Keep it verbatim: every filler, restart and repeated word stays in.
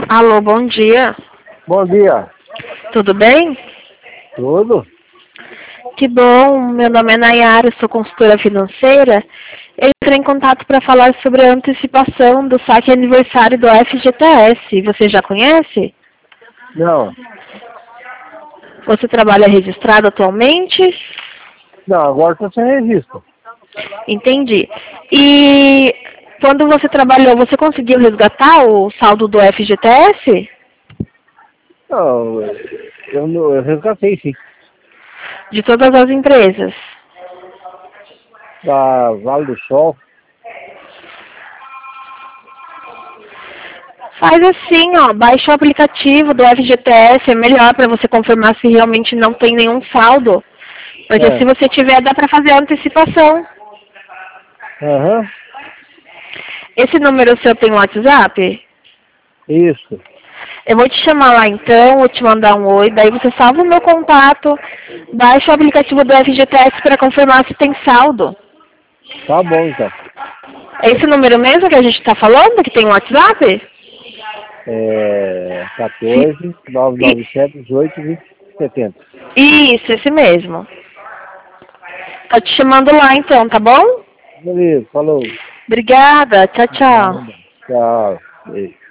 Alô, bom dia. Bom dia. Tudo bem? Tudo? Que bom. Meu nome é Nayara, sou consultora financeira. Eu entrei em contato para falar sobre a antecipação do saque aniversário do F G T S. Você já conhece? Não. Você trabalha registrado atualmente? Não, agora estou sem registro. Entendi. E quando você trabalhou, você conseguiu resgatar o saldo do F G T S? Não, eu, não- eu resgatei sim. De todas as empresas? Da Vale do Sol. Faz assim, ó, baixa o aplicativo do F G T S, é melhor para você confirmar se realmente não tem nenhum saldo. Porque se É. você tiver, dá para fazer a antecipação. Aham. Esse número seu tem WhatsApp? Isso. Eu vou te chamar lá então, vou te mandar um oi, daí você salva o meu contato, baixa o aplicativo do F G T S para confirmar se tem saldo. Tá bom então. É esse número mesmo que a gente está falando, que tem WhatsApp? É Sim. quatorze, nove I- nove sete, dezoito, vinte, setenta. Isso, esse mesmo. Tô te chamando lá então, tá bom? Beleza, falou. Obrigada, tchau, tchau. Nada. Tchau. Beijo.